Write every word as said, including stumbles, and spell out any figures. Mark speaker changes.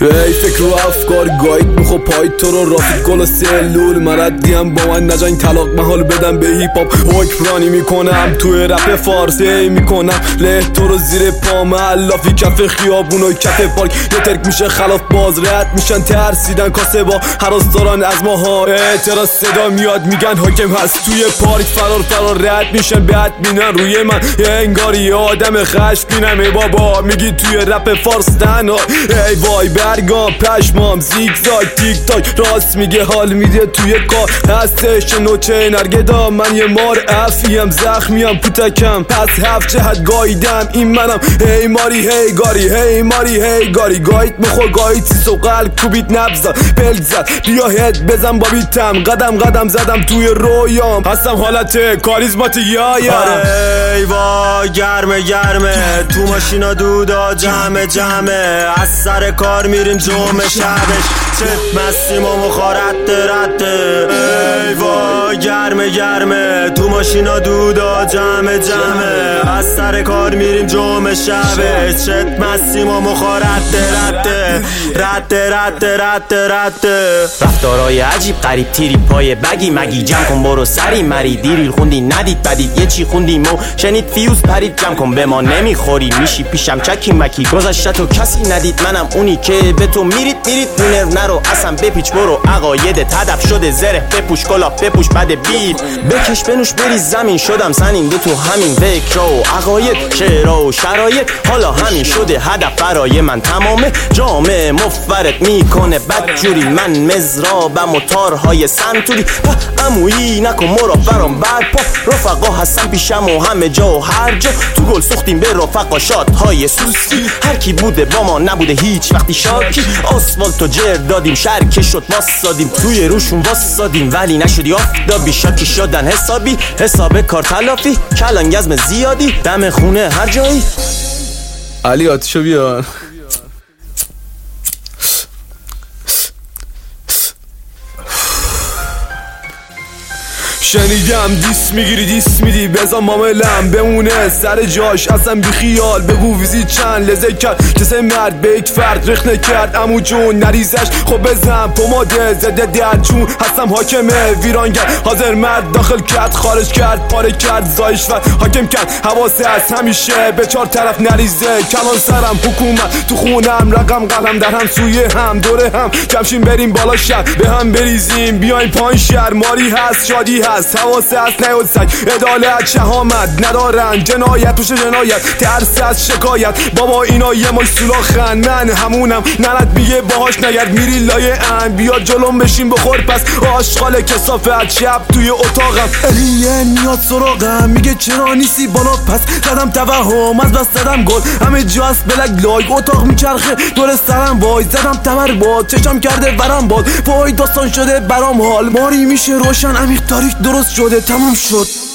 Speaker 1: ای فکر و افکار گاید میخوا پای تو رو رافیق گل و سلول مردیم با من نجنگ طلاق محال بدم به هیپ هاپ حکمرانی میکنم توی رپ فارسی میکنم له تو رو زیر پام علافی کف خیابون و کف پارک یه ترک میشه خلاف باز رد میشن ترسیدن کاسه با حراسداران از ماها اعتراض صدا میاد میگن حاکم هست توی پارک فرار فرار رد میشن بعد بینن روی من انگاری آدم خشمگینم ای بابا میگی توی رپ فارس تنها ای وای برگام پشمام زیگزاگ تیک تاک راست میگه حال میده توی کار هستش نوچه نرگدا من یه مار افیم زخمیم پوتکم پس هفت جهت گاییدم این منم هی ماری هی گاری هی ماری هی گاری گایید مخور گایید سیس و قلب کوبید نبزد بلد زد بیا هد بزن با بیتم قدم قدم زدم توی رویام هستم حالت کاریزماتیک یایم
Speaker 2: ای وای گرمه گرمه تو ماشینا دودا جمعه جمعه از سر کار میریم جمعه شبش چت مستیم و مخارت رده ای وای گرمه گرمه تو ماشینا دودا جمعه جمعه از سر کار میریم جمعه شبش چت مستیم و مخارت رده رده رده رده رده
Speaker 3: رفتارای عجیب قریب تیری پای بگی مگی جمع کن برو سری مری دیریل خوندی ندید بدید یه چی خوندیم و شنید فیوز پرید جمع کن به ما نمیخوری میشی پیشم چکی مکی گذشته تو کسی ندید منم اونی که به تو میرید میرید اونر نرو اصلا بپیچ برو عقایدت هدف شده زره بپوش کلاه بپوش بده بیب بکش بنوش بری زمین شدم سنین دو تو همین فکر و عقاید شعرها و شرایط حالا همین شده هدف برای من تمامه جامعه مفرد میکنه بدجوری من مزرابم و تارهای سنتوری عمویی نکن مرا برام برپا رفقا هستم پیشم و همه جا و هر جا تو گل سختیم به رفقا شادهای سوسکی هر کی بوده با ما نبوده هیچ وقتی شاکی آسفالتو جر دادیم شرکه شد واسادیم توی روشون واسادیم ولی نشدی آفتابی شاکی شدن حسابی حساب کار تلافی کلنگزم زیادی دم خونه هر جایی
Speaker 1: علی آتیشو بیار شنیدم دیس میگیری دیس میدی بزن ماملم بمونه سر جاش اصلا بی خیال بگو ویزی چند لزه کرد کسه مرد بیت فرد رخ نکرد امو جون نریزش خب بزن پماده زده در جون هستم حاکمه ویرانگر حاضر مرد داخل کرد خارج کرد پاره کرد زایش ور حاکم کرد حواسه از همیشه به چهار طرف نریزه کلان سرم حکومت تو خونم رقم قلم در هم سوی هم دوره هم جمشین بریم بالا شهر به هم بریزیم بیایم پایین شهر ماری هست شادی هست حواسه هست نیاد سگ عدالت شهامت ندارن جنایت توش جنایت ترس از شکایت بابا اینا یه ماش سولاخن من همونم ننت میگه باهاش نگرد میری لایه ان بیا جلوم بشین بخور پس آشغال کسافت شب توی اتاقم الیه میاد سراغم میگه چرا نیستی بالا پس زدم توهم از بس زدم گل همه جا هست بلک لایک اتاق میچرخه دور سرم وای زدم تبر باد چشم کرده برم باد وای داستان شده برام حال ماری میشه روشن عمیق تاریک درست شده تموم شد